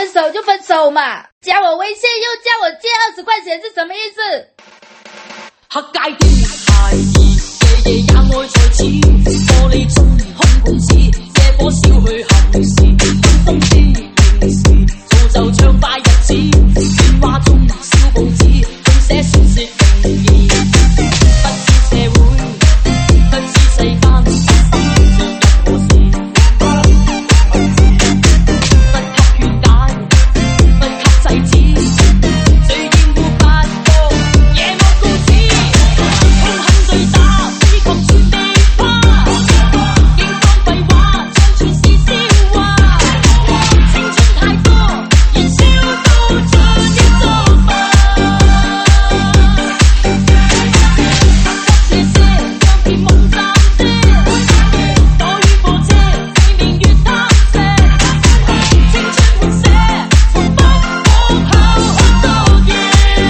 分手就分手嘛，加我微信又叫我借20块钱是什么意思？ 黑街的孩兒，夜夜也愛在此，玻璃中空共此，野火燒去後事，風之平時，造就暢快日子，電話中燒報紙，仲寫宣泄容易，不知社會，不知世間發生着任何事，不給勸解，不給制止，最厭惡不過夜幕告知。痛恨對打，非確絕地花，應當廢話，將全是笑話。青春太多，燃燒到盡的做法。急這些，讓別夢暫歇，躲於火車，未明月貪射。青春換寫，從不往後看多夜。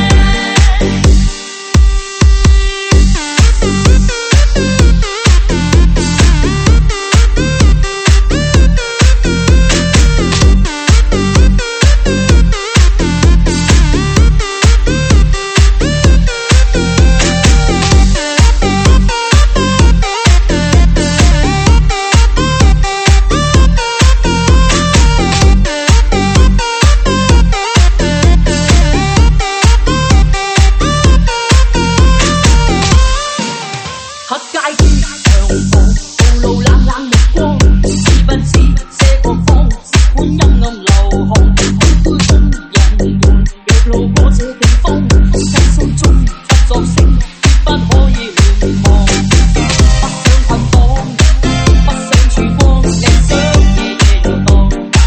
黑街的長房，暴露冷冷目光，是不似些國方，只管陰暗流汗，空灰中人們若路過這地方，細數中不作聲，絕不可以亂望，不想捆綁，不想曙光，亦想夜夜遊蕩，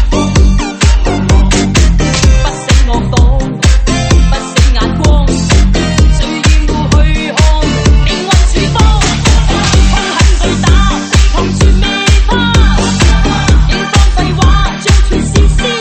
不死惡黨，不死眼光，最厭惡去看命運曙光。痛恨對打，非抗絕未怕，應當廢話，將全是笑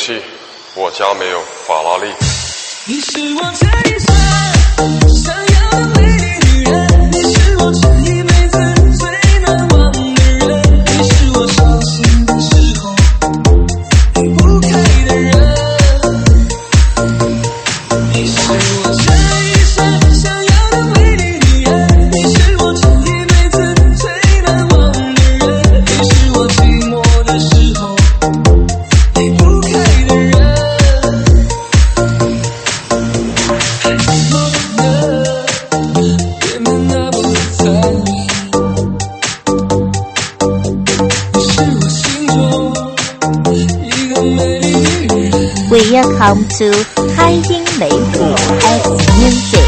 气，我家没有法拉利。 你是我这一生想要的美丽女人，你是我这一辈子最难忘的人，你是我伤心的时候离不开的人，你是我这一生想要的美丽女人，你是我这一辈子最难忘的人，你是我寂寞的时候离不开的人。 Welcome to 开音美舞 X Music。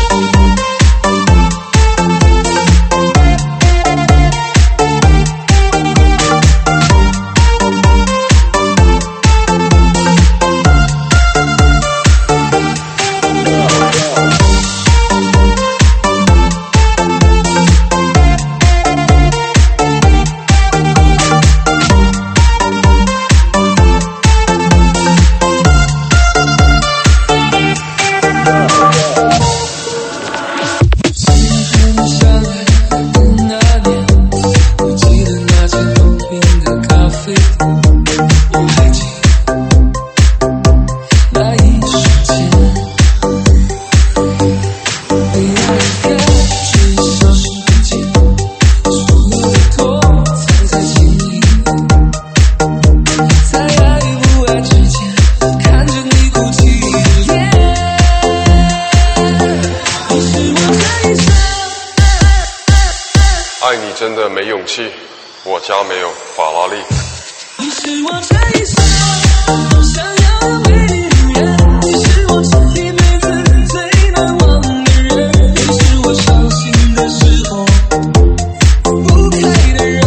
爱你真的没勇气，我家没有法拉利。 你是我这一生想要的美丽女人，你是我这一辈子最难忘的人，你是我伤心的时候不开的人，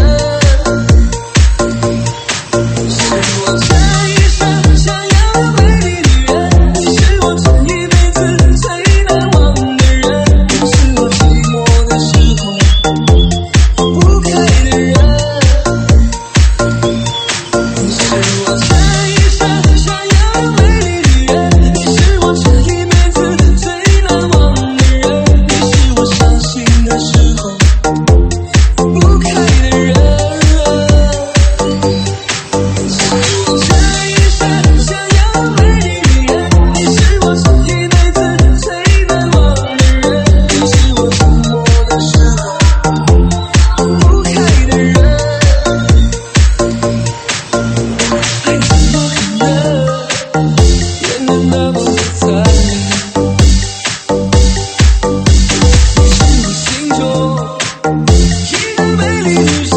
是我这一生想要的美丽女人，你是我这一辈子最难忘的人，你是我寂寞的时候不开的人，你是我这一生想要的美丽女人，你是我这一辈子最难忘的人，你是我伤心的时候不开的人，是我这一生想要的美丽女人，你是我这一辈子最难忘的人，你是我寂寞的时候不开的人，爱怎么可能变得那么残忍？你是我心中一个美丽女神。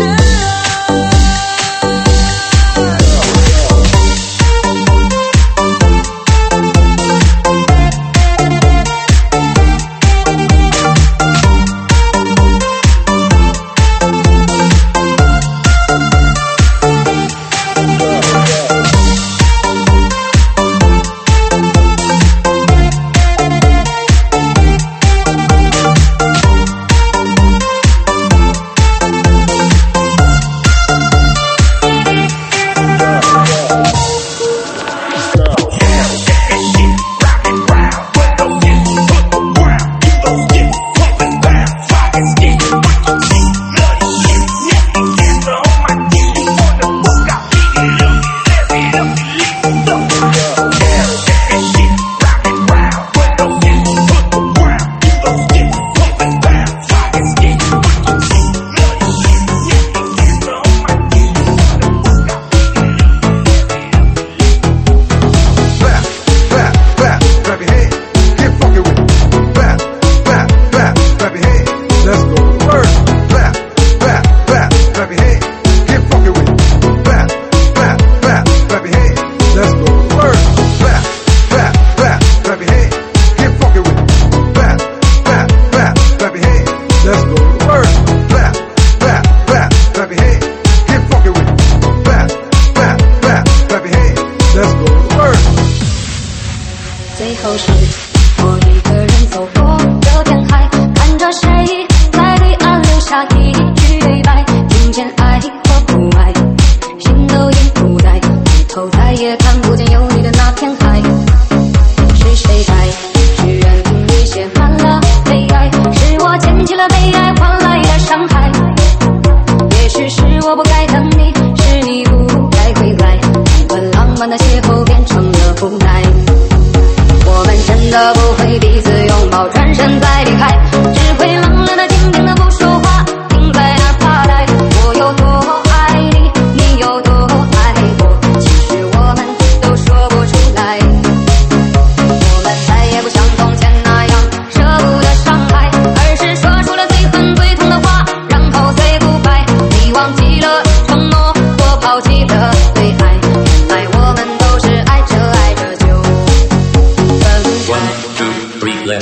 最后是我一个人走过这片海，看着谁在对岸留下一句对白，听见爱和不爱，心都已不在，回头再也看不见有你的那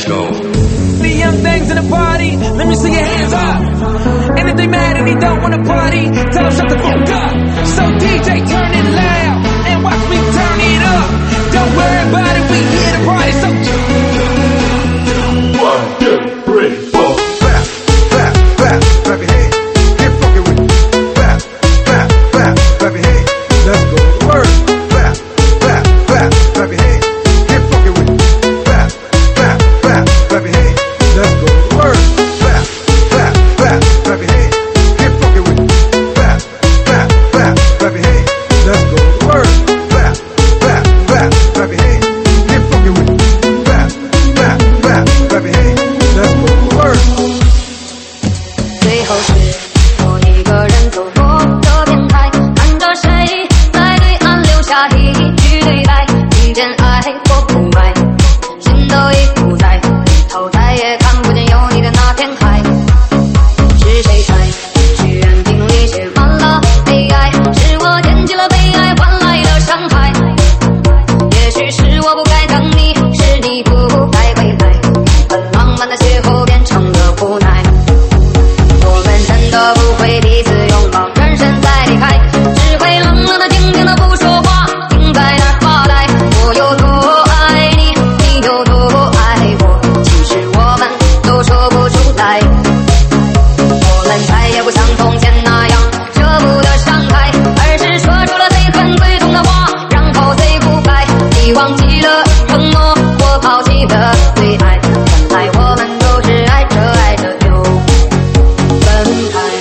go. The young things in the party, let me see your hands up. And if they mad and they don't wanna party, tell them shut the fuck up. So DJ, turn it loud and watch me turn it up. Don't worry about it, we here to party. So 1, 2, 3, 4. Clap, clap, clap, clap your hands. Get funky with it. Clap, clap, clap, clap your hands. Let's go to work. Clap, clap, clap, clap your hands. Get funky with it. Clap, clap, clap, clap your hands. Let's go to work. Clap, clap, clap, clap your hands. Get funky with it. Clap, clap, clap, clap your hands. Let's go to work. Clap, clap, clap, clap your hands. Get funky with it. Clap, clap, clap, clap your hands. Let's go to work. 最后是我一个人走过这片海，看着谁在对岸留下一句对白，遇见爱或不爱，心都已不在，头再也看不见有你的那片海。是谁在许愿瓶里写满了悲哀？是我捡起了悲哀换来的伤害。也许是我不该等你，是你不该回来，本浪漫的邂逅变成了无奈。我们真的不会彼此拥抱，转身再离开，只会冷冷的静静的不说话，停在那儿发呆。我有多爱你，你有多爱我，其实我们都说不出来。我们再也不像从前那样舍不得伤害，而是说出了最狠最痛的话，然后最不该。你忘记了承诺，我抛弃了最爱，原来我们都是爱着爱着就分开。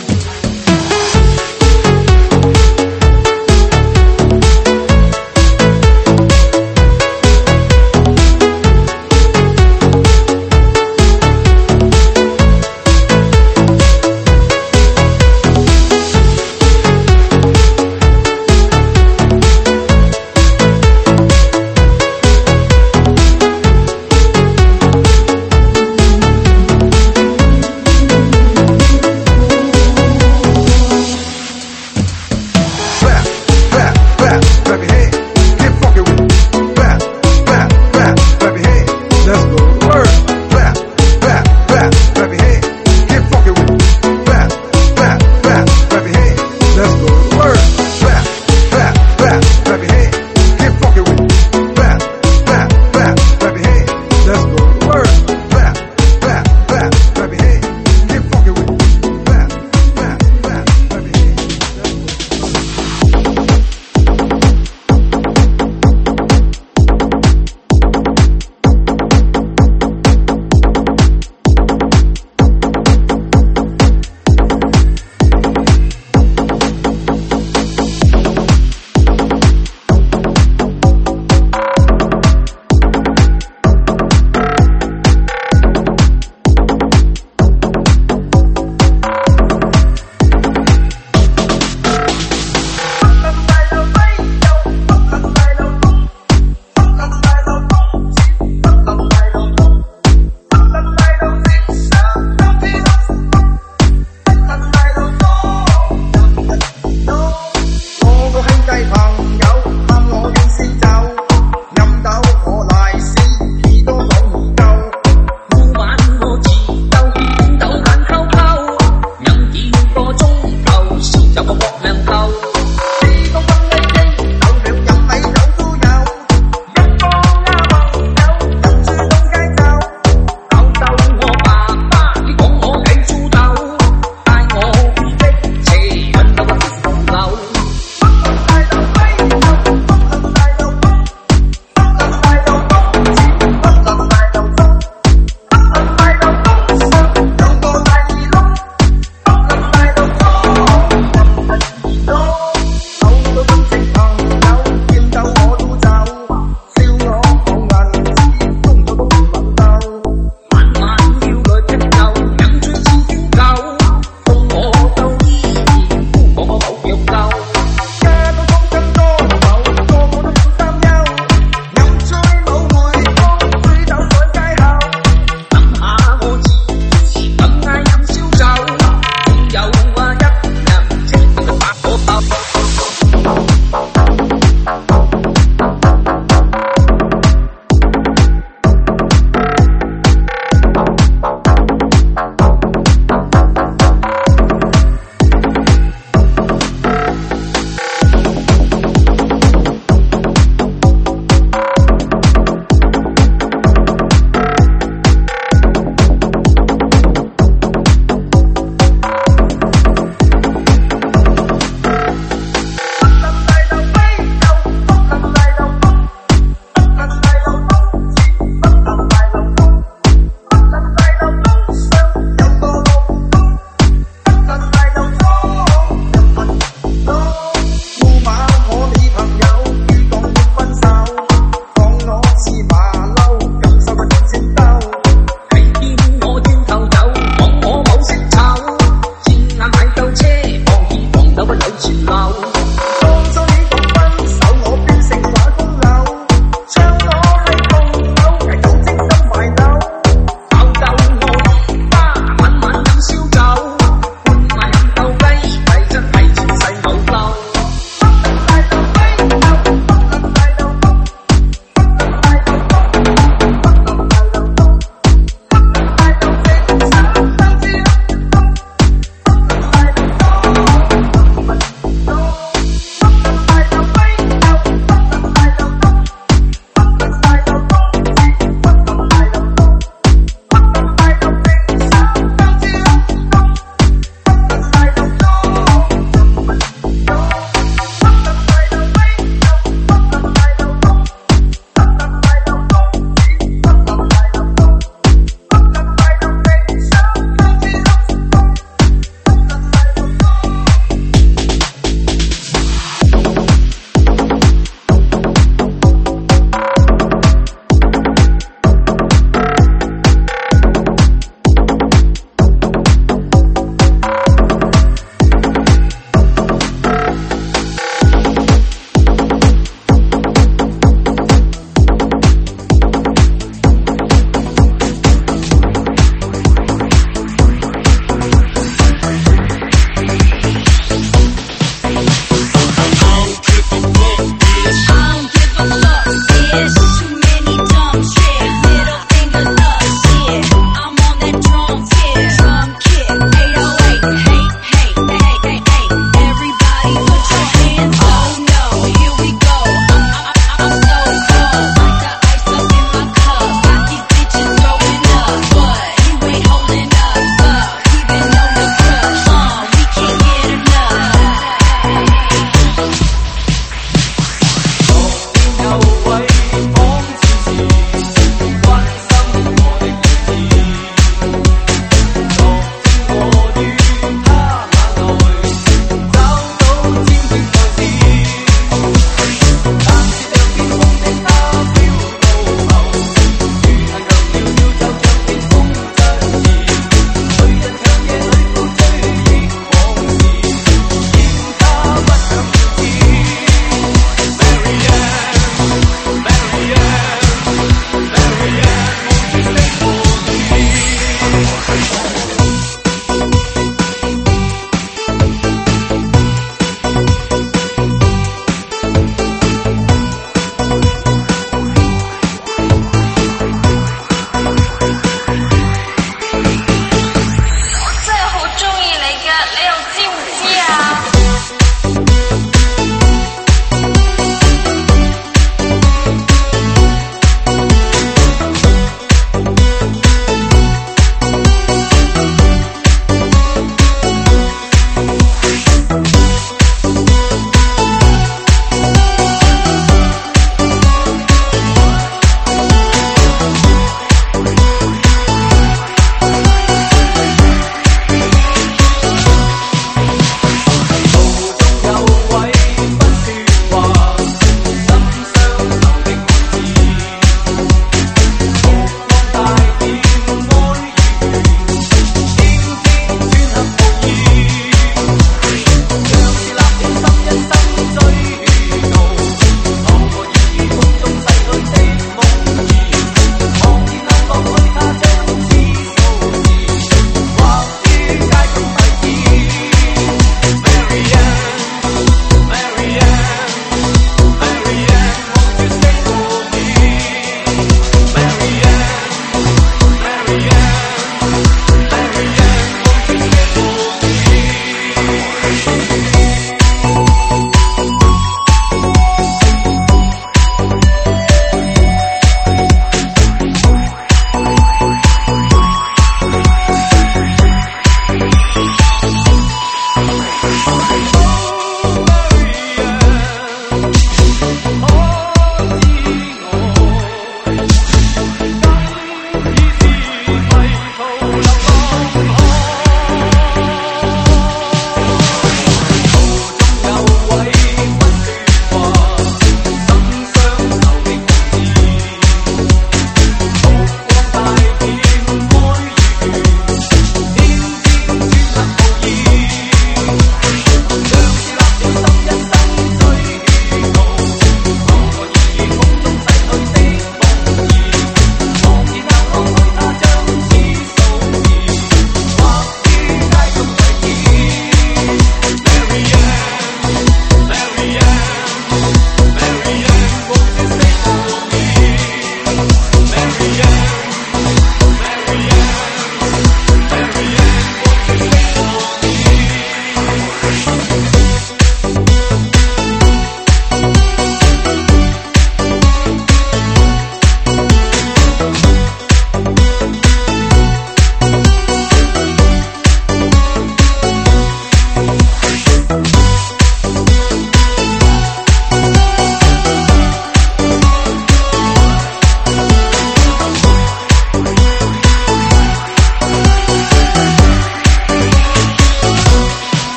Clap, clap, clap, clap your hands. Get funky with it. Clap, clap, clap, clap your hands. Let's go to work. Clap, clap, clap, clap your hands. Get funky with it. Clap, clap, clap, clap your hands. Let's go to work. Clap, clap, clap, clap your hands. Get funky with it. Clap, clap, clap, clap your hands. Let's go to work. Clap, clap, clap, clap your hands. Get funky with it. Clap, clap, clap, clap your hands.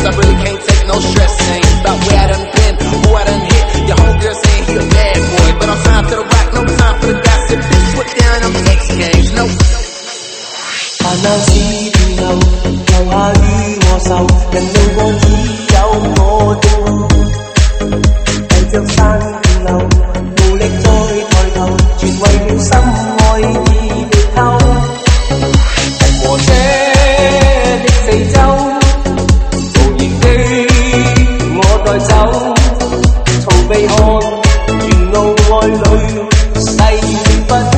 I really can't take no stress. Ain't about where I done been, who I done hit. Your homegirl saying he a bad boy, but I'm signed to the rock, no time for the gossip. Bitch, put down them X games, no. 煩惱是電流，留下於我手，人路我只有我的路，圍着山電流，無力再抬頭，全為了心愛已被偷。人和車的四周，無言的我帶走，逃避看沿路愛侶誓言不休。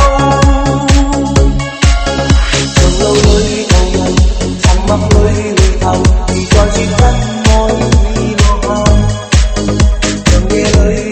路裏途人，沉默裏回頭，如在說真愛已落下，長夜裏。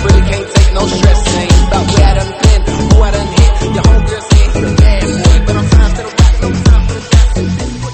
really can't take no stress. Ain't about where I done been, who I done hit. Your homegirl saying he a bad boy, but I'm fine for the rock, no time for the gossip.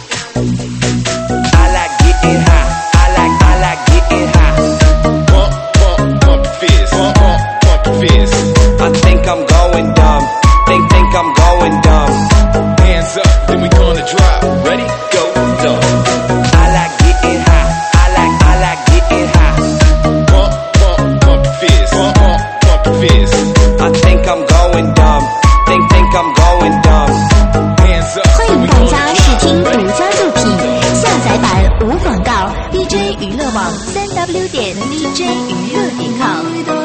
I like getting high. I like getting high. Pump, pump, pump your fist. Pump, pump, pump your fist. I think I'm going dumb. Think I'm going dumb. Hands up, then we gonna drop. Ready, go, dumb. I like getting high. I like getting high. Pump, pump, pump your fist. Pump, pump, pump your fist. I think I'm going dumb. Think I'm going dumb. Hands up, 欢 then 迎 we 大 gonna 家 drop. 试听独家作品，下载版无广告 ，DJ 娱乐网3w.dj 娱乐.com。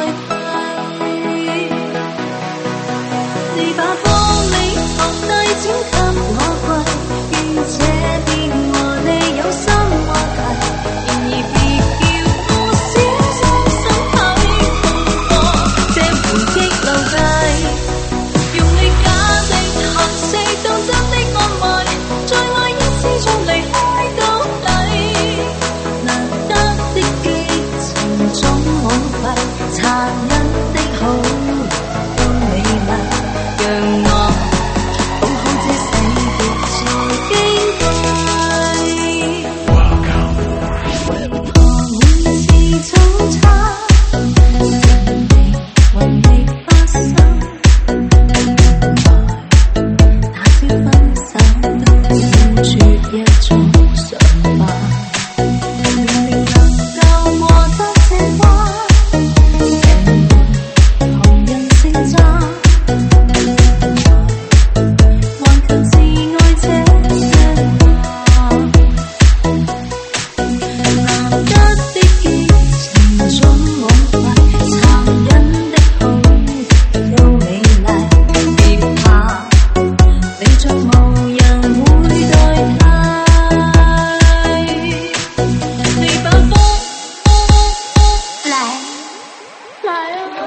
你把玻璃放低，請給我跪，願這變和你有心話題。然而別叫我小心身體痛過這回憶留低，用你假的行四當真的安慰，再愛一次再離開到底。難得的激情總枉費，殘忍的好都美麗。讓我保好這死別在矜貴。每次早餐，還未發生，打消分手都要絕一種想法。明明能夠過得這關，平旁人稱讚。還強自愛這一話，難得的激情總枉費，殘忍的好都美麗。別怕，你着無人會代替。你把風來啊！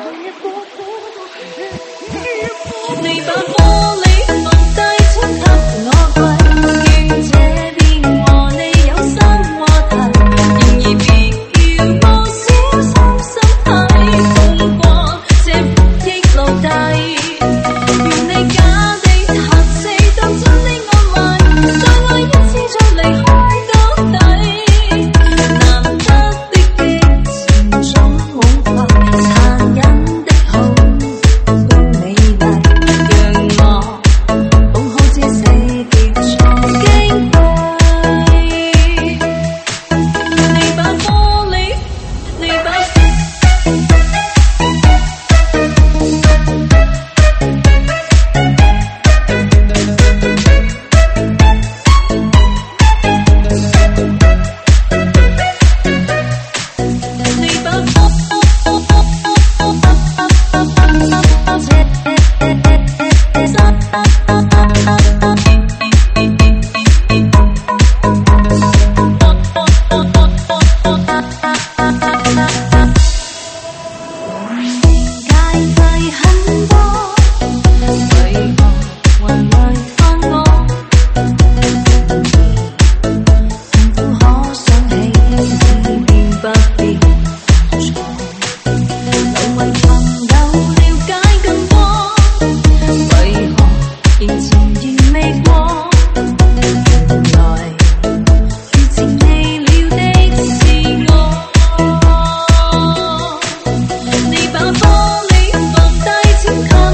你把玻璃放低，請給我跪，願這變和你有新話題。然而別叫我小心身體痛過這回憶留低，用你假的行四當真的安慰，再愛一次再離開到底。難得的激情總枉費，殘忍的好都美麗。讓我保好這死別在矜貴。你把玻璃，你把你把界費很多，為何還來翻我？痛苦可想起，自便不必錯。能為朋友了解更多，為何仍前言未過？原來餘情未了的是我。你把玻璃放低，請給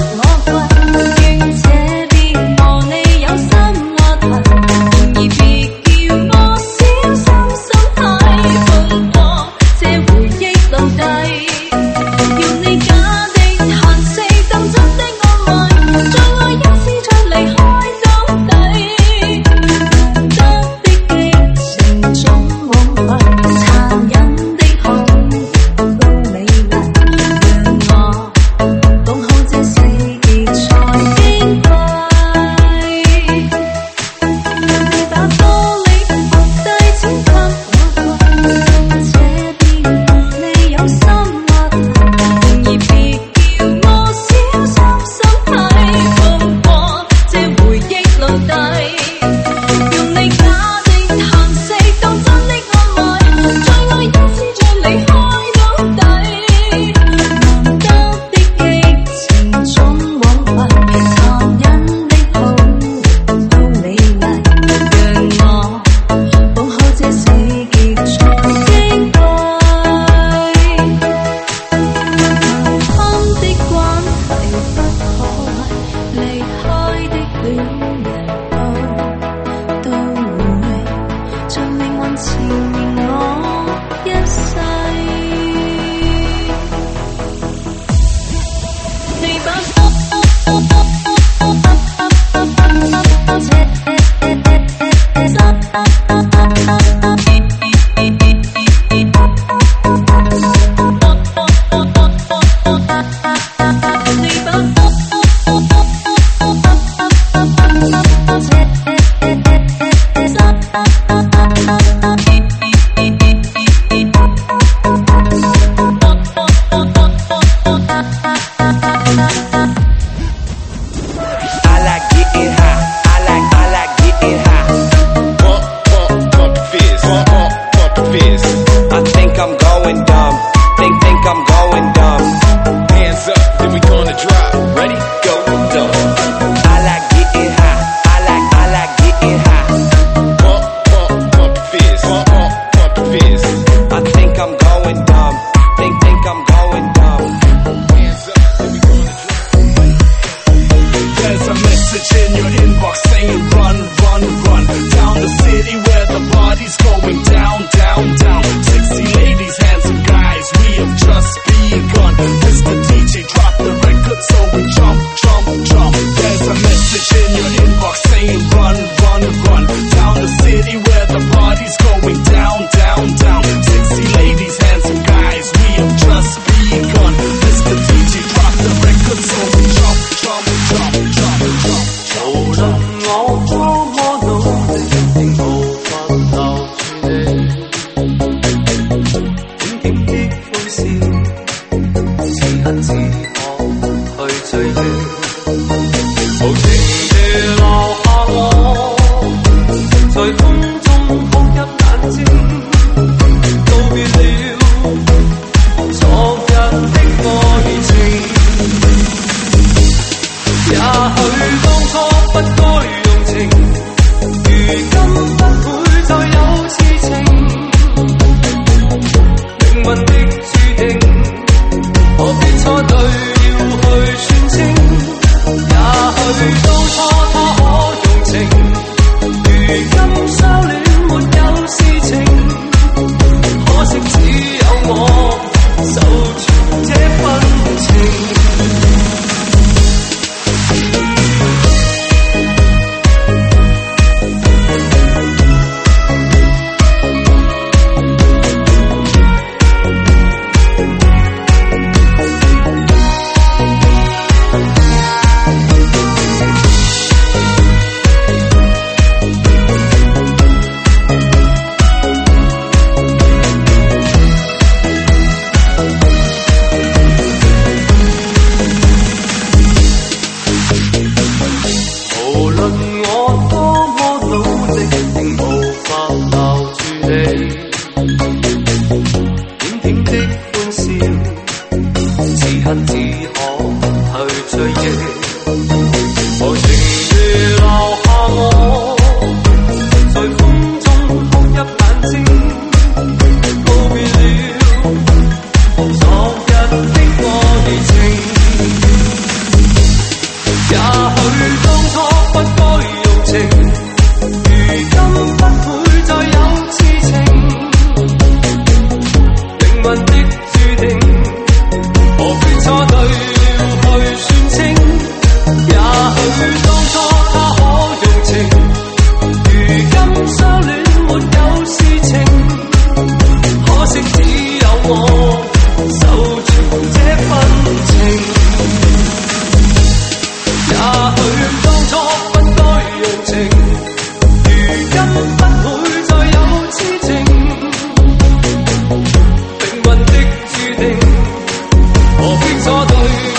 何必錯對？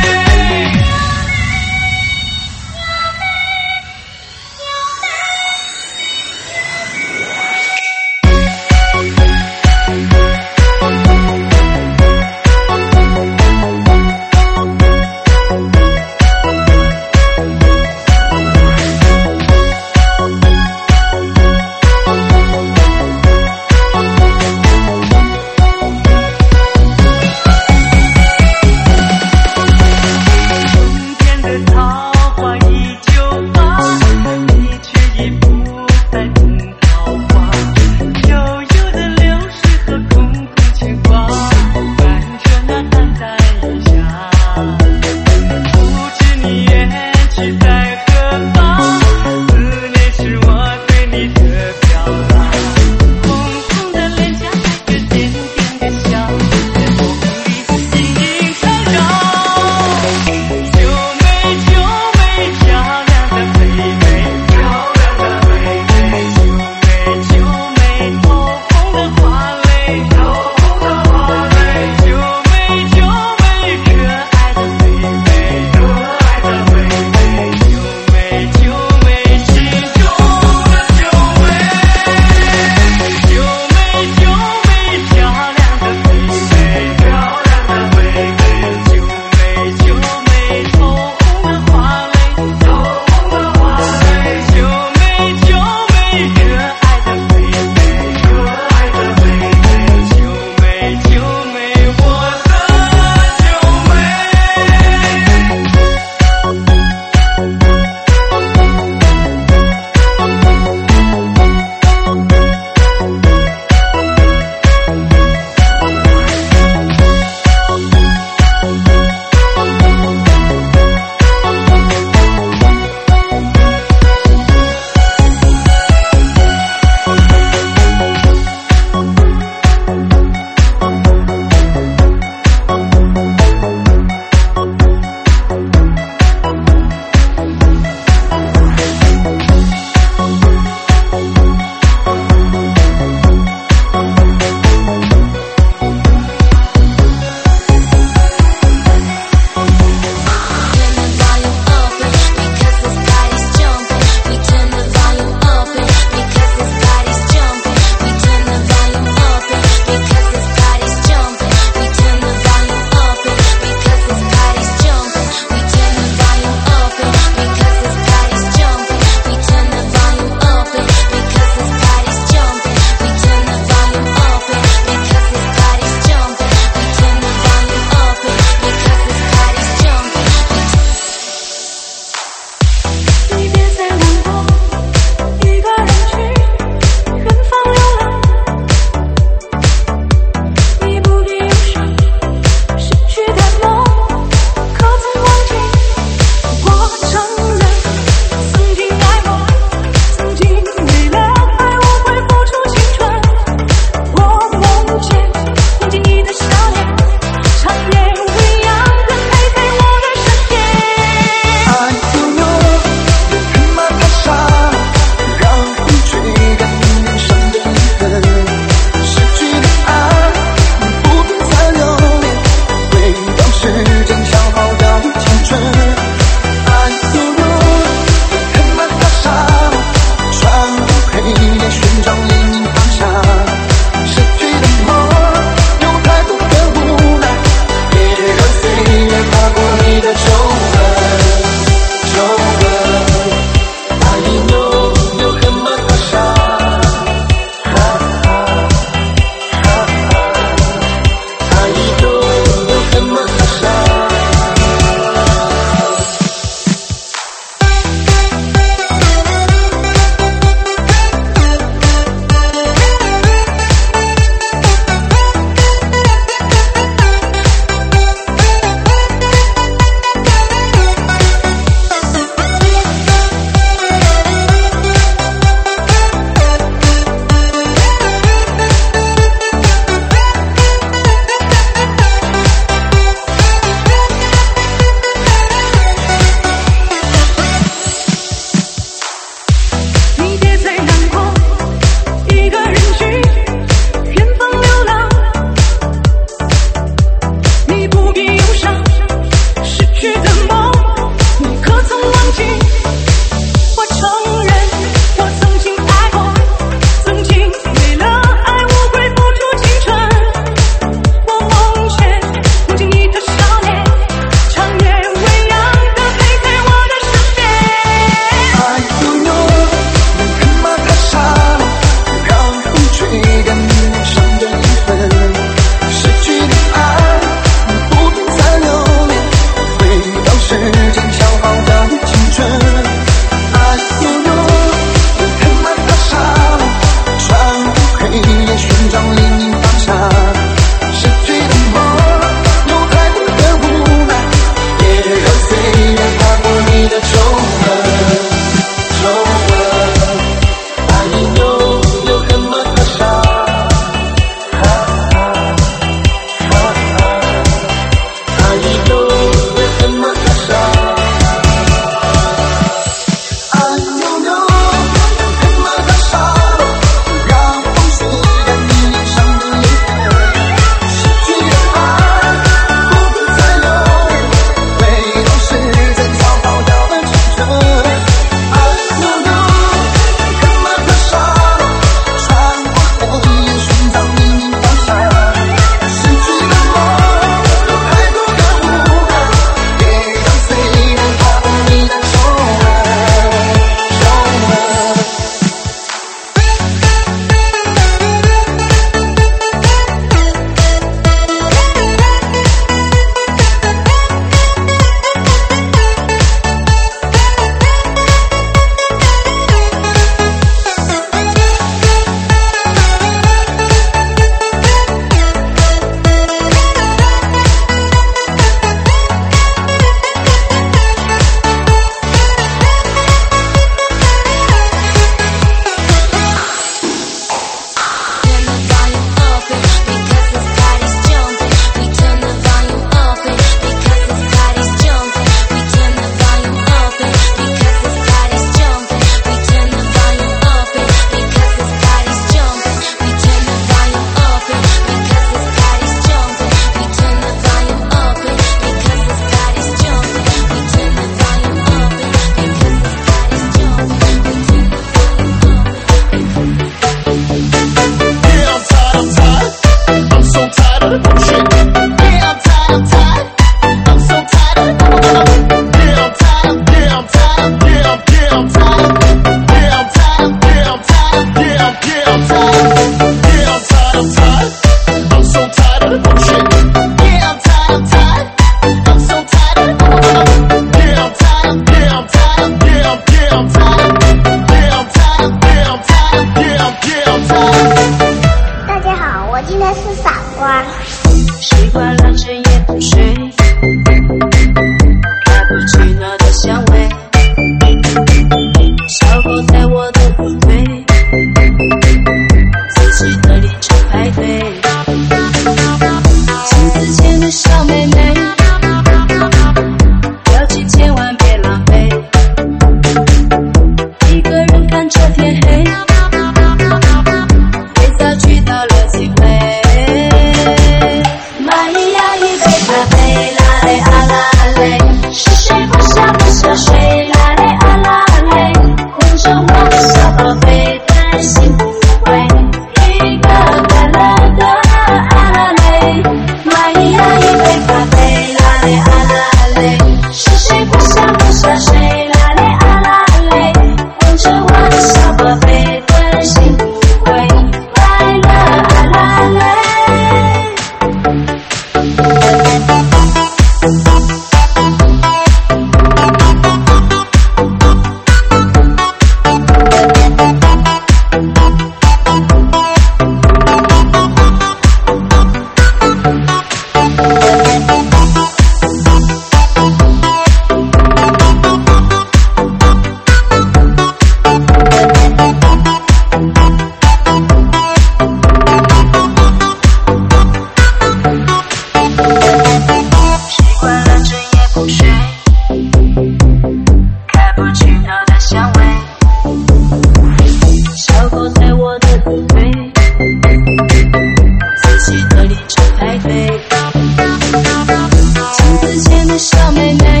小妹妹，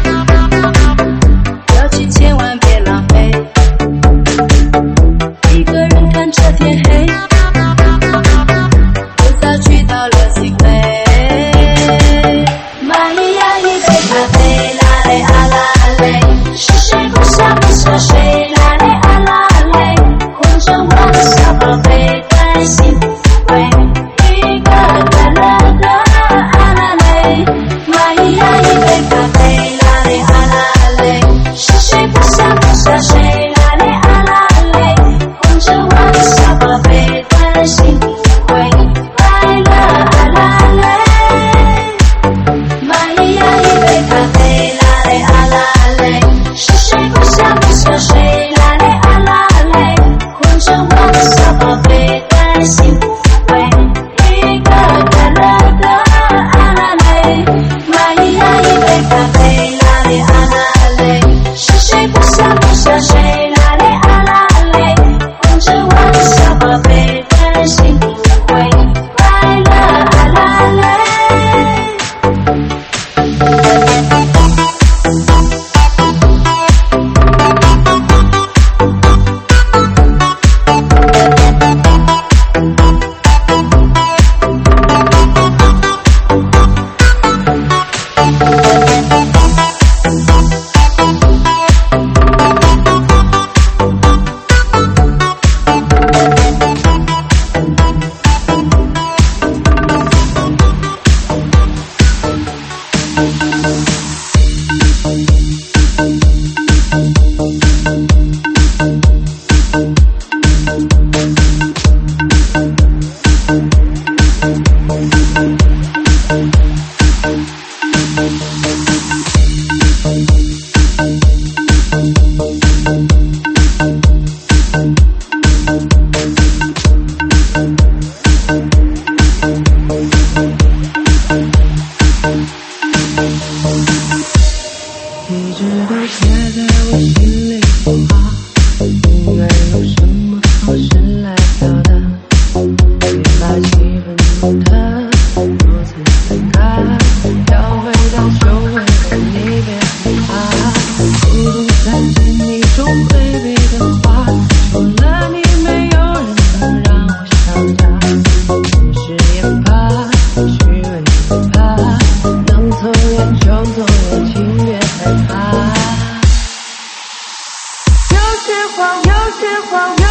表情千万别浪费，一个人看着天黑，不早去到了心扉。买呀一杯咖啡，啦嘞啊啦嘞，是谁不想不想睡，啦嘞啊啦嘞，哄着我的小宝贝，担心不会一个快乐的啊啦嘞。买呀一杯咖啡，啦嘞啊啦嘞，是谁不想不想睡，啦嘞啊啦嘞，哄着我的小宝贝，担心不会快乐啊啦嘞。买呀一杯咖啡，啦嘞啊啦嘞，是谁不想不想睡，啦嘞啊啦嘞，哄着我的小宝贝，担心不会一个快乐的啊啦嘞。买呀一杯咖啡，啦嘞啊啦嘞，是谁不想不想睡，啦嘞啊啦嘞，哄着我的小宝贝，担心不会快乐啊啦嘞。 一直都贴在我心里的话，应该有什么方式来表达？别把气氛弄得如此尴尬，要回到就会和你别害怕，孤独在见你中回避的话，除了你没有人能让我想家，其实也怕虚伪也怕，能走远就走远，请别害怕。有些话，有些话，有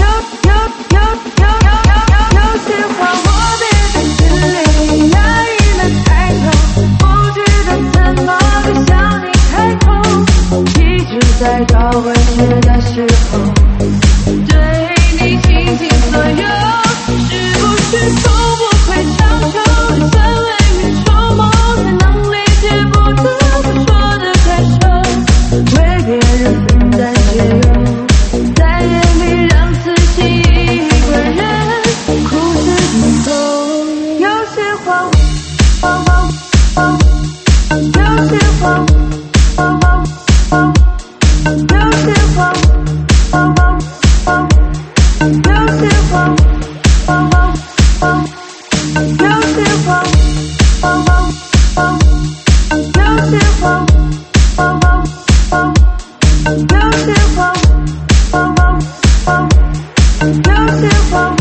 些话我憋在心里，压抑了太久，不知道怎么该向你开口，一直在找回事的时候，对你倾尽所有，是不是从不会强求，在未雨绸缪，才能理解不得不说的感受，为别人分担解忧，在夜里让自己一个人哭着顶头。有些话，有些话，有些话，有些话，有些话，有些话，有些话，有些话，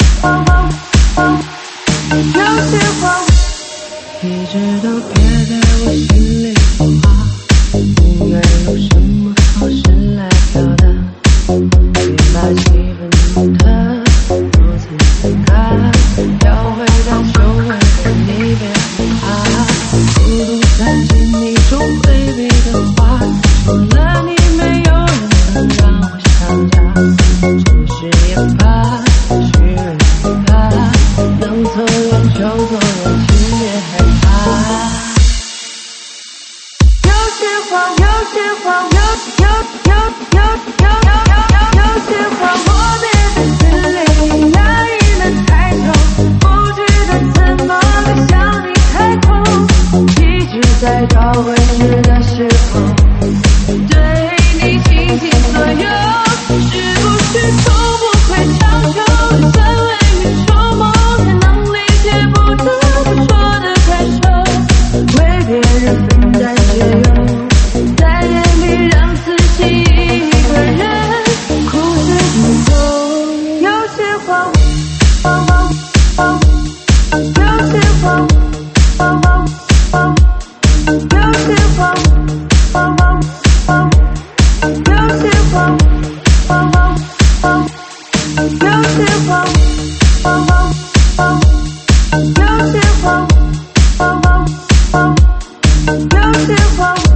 有些话，一直都憋在我心里的话，应该有什么方式来表达？别把气氛弄得如此尴尬，要回到就会和你别害怕，孤独在见你中回避的话，除了你没有人能让我想家，其实也怕虚伪也怕，能走远就走远，请别害怕。有些话，有些话，有些话我憋在心里，压抑了太久，不知道怎么该向你开口，一直在找回事的时候，对你倾尽所有，是不是从不会强求，在未雨绸缪，才能理解不得不说的感受，为别人分担 Beautiful.